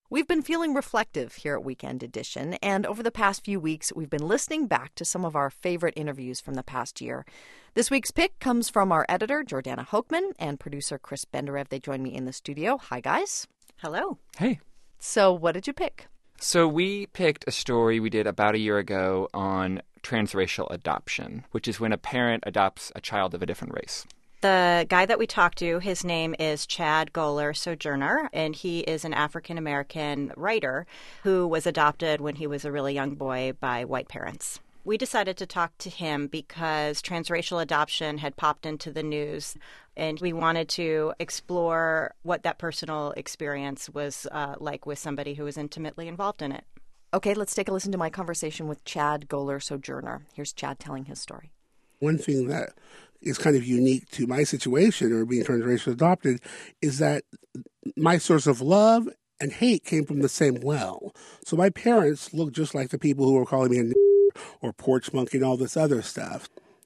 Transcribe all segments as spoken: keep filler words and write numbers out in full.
We've been feeling reflective here at Weekend Edition, and over the past few weeks, we've been listening back to some of our favorite interviews from the past year. This week's pick comes from our editor, Jordana Hochman, and producer Chris Benderev. They join me in the studio. Hi, guys. Hello. Hey. So what did you pick? So we picked a story we did about a year ago on transracial adoption, which is when a parent adopts a child of a different race. The guy that we talked to, his name is Chad Goler Sojourner, and he is an African-American writer who was adopted when he was a really young boy by white parents. We decided to talk to him because transracial adoption had popped into the news, and we wanted to explore what that personal experience was uh, like with somebody who was intimately involved in it. Okay, let's take a listen to my conversation with Chad Goler Sojourner. Here's Chad telling his story. One thing that is kind of unique to my situation or being transracial adopted is that my source of love and hate came from the same well. So my parents looked just like the people who were calling me a n- or porch monkey and all this other stuff.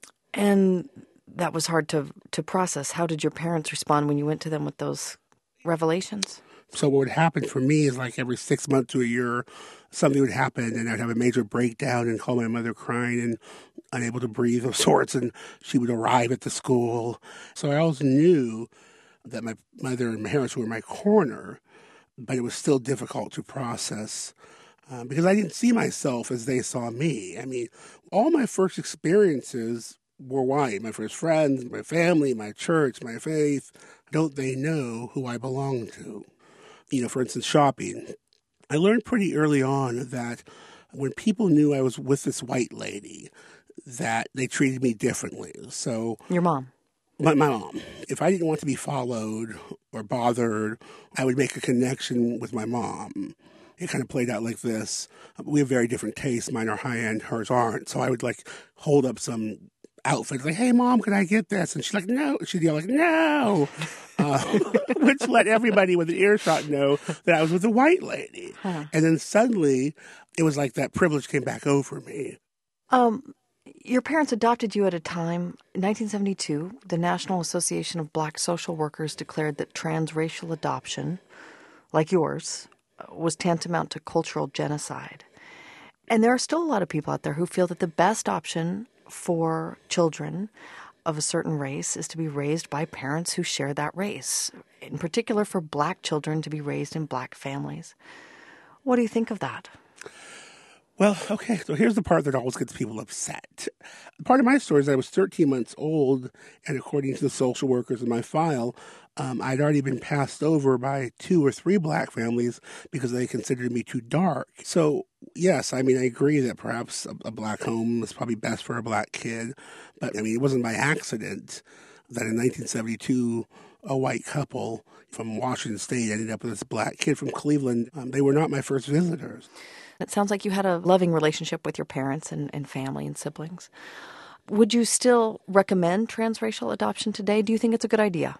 And that was hard to to process. How did your parents respond when you went to them with those revelations? So what would happen for me is like every six months to a year, something would happen and I'd have a major breakdown and call my mother crying and unable to breathe of sorts, and she would arrive at the school. So I always knew that my mother and my parents were in my corner, but it was still difficult to process um, because I didn't see myself as they saw me. I mean, all my first experiences were white. My first friends, my family, my church, my faith. Don't they know who I belong to? You know, for instance, shopping. I learned pretty early on that when people knew I was with this white lady, that they treated me differently. So Your mom? My, my mom. If I didn't want to be followed or bothered, I would make a connection with my mom. It kind of played out like this. We have very different tastes. Mine are high-end, hers aren't. So I would, like, hold up some outfit, like, hey, Mom, can I get this? And she's like, no. She'd yell, like, no. Uh, which let everybody with an earshot know that I was with a white lady. Huh. And then suddenly, it was like that privilege came back over me. Um, your parents adopted you at a time, in nineteen seventy-two, the National Association of Black Social Workers declared that transracial adoption, like yours, was tantamount to cultural genocide. And there are still a lot of people out there who feel that the best option for children of a certain race is to be raised by parents who share that race, in particular for black children to be raised in black families. What do you think of that? Well, okay, so here's the part that always gets people upset. Part of my story is that I was thirteen months old, and according to the social workers in my file, um, I'd already been passed over by two or three black families because they considered me too dark. So, yes, I mean, I agree that perhaps a, a black home is probably best for a black kid, but, I mean, it wasn't by accident that in nineteen seventy-two, a white couple from Washington State ended up with this black kid from Cleveland. Um, they were not my first visitors. It sounds like you had a loving relationship with your parents and, and family and siblings. Would you still recommend transracial adoption today? Do you think it's a good idea?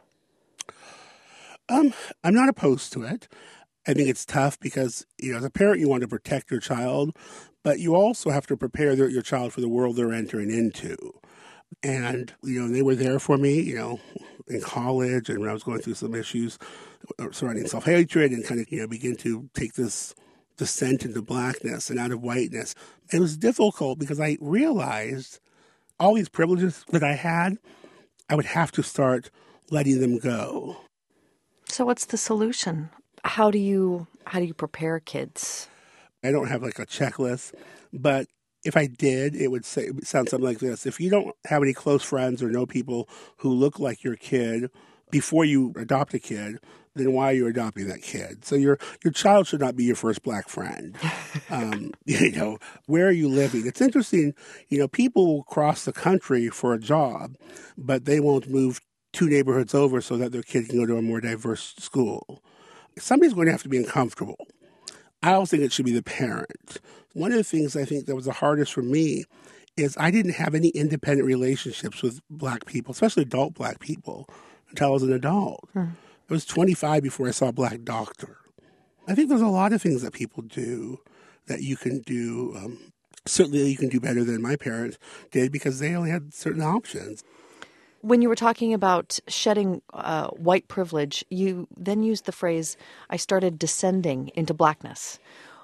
Um, I'm not opposed to it. I think it's tough because, you know, as a parent, you want to protect your child, but you also have to prepare their, your child for the world they're entering into. And, you know, they were there for me, you know, in college and when I was going through some issues surrounding self-hatred and kind of, you know, begin to take this descent into blackness and out of whiteness. It was difficult because I realized all these privileges that I had, I would have to start letting them go. So what's the solution? How do you how do you prepare kids? I don't have like a checklist, but if I did, it would say it would sound something like this. If you don't have any close friends or know people who look like your kid before you adopt a kid, then why are you adopting that kid? So your your child should not be your first black friend. Um, you know, where are you living? It's interesting, you know, people will cross the country for a job, but they won't move two neighborhoods over so that their kid can go to a more diverse school. Somebody's going to have to be uncomfortable. I don't think it should be the parent. One of the things I think that was the hardest for me is I didn't have any independent relationships with black people, especially adult black people, until I was an adult. Hmm. I was twenty-five before I saw a black doctor. I think there's a lot of things that people do that you can do. Um, certainly you can do better than my parents did because they only had certain options. When you were talking about shedding uh, white privilege, you then used the phrase, I started descending into blackness.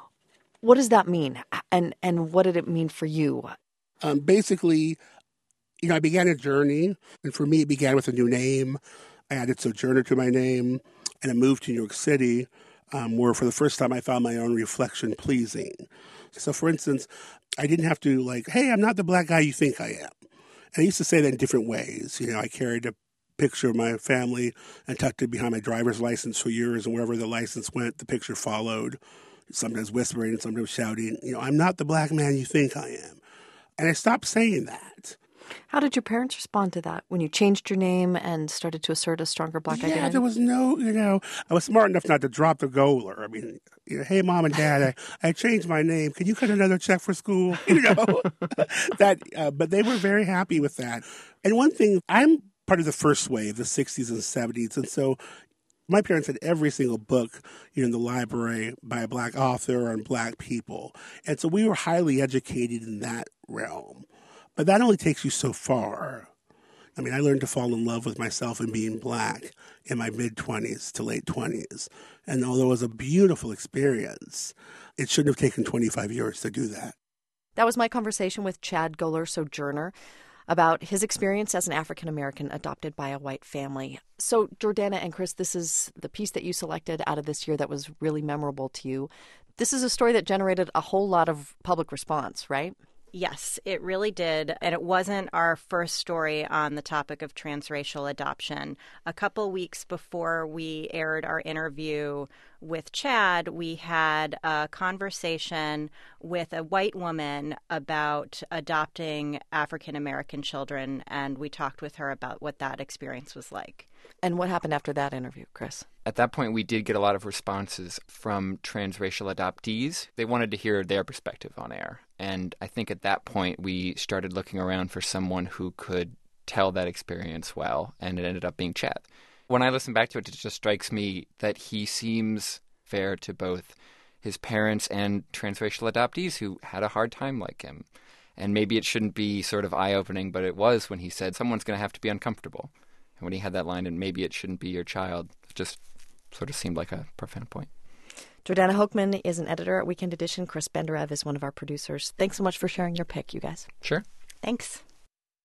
What does that mean? And, and what did it mean for you? Um, basically, you know, I began a journey, and for me, it began with a new name. I added Sojourner to my name, and I moved to New York City, um, where for the first time I found my own reflection pleasing. So, for instance, I didn't have to, like, hey, I'm not the black guy you think I am. And I used to say that in different ways. You know, I carried a picture of my family and tucked it behind my driver's license for years, and wherever the license went, the picture followed, sometimes whispering, sometimes shouting, you know, I'm not the black man you think I am. And I stopped saying that. How did your parents respond to that when you changed your name and started to assert a stronger black yeah, identity? Yeah, there was no, you know, I was smart enough not to drop the Goler. I mean, you know, hey, Mom and Dad, I, I changed my name. Can you cut another check for school? You know, that. Uh, but they were very happy with that. And one thing, I'm part of the first wave, the sixties and seventies, and so my parents had every single book, you know, in the library by a black author and black people. And so we were highly educated in that realm. But that only takes you so far. I mean, I learned to fall in love with myself and being black in my mid-twenties to late twenties. And although it was a beautiful experience, it shouldn't have taken twenty-five years to do that. That was my conversation with Chad Goler Sojourner about his experience as an African-American adopted by a white family. So, Jordana and Chris, this is the piece that you selected out of this year that was really memorable to you. This is a story that generated a whole lot of public response, right? Yes, it really did. And it wasn't our first story on the topic of transracial adoption. A couple weeks before we aired our interview with Chad, we had a conversation with a white woman about adopting African American children, and we talked with her about what that experience was like. And what happened after that interview, Chris? At that point, we did get a lot of responses from transracial adoptees. They wanted to hear their perspective on air. And I think at that point, we started looking around for someone who could tell that experience well, and it ended up being Chad. When I listen back to it, it just strikes me that he seems fair to both his parents and transracial adoptees who had a hard time like him. And maybe it shouldn't be sort of eye-opening, but it was when he said, someone's going to have to be uncomfortable. And when he had that line, and maybe it shouldn't be your child, it just sort of seemed like a profound point. Jordana Hochman is an editor at Weekend Edition. Chris Benderev is one of our producers. Thanks so much for sharing your pick, you guys. Sure. Thanks.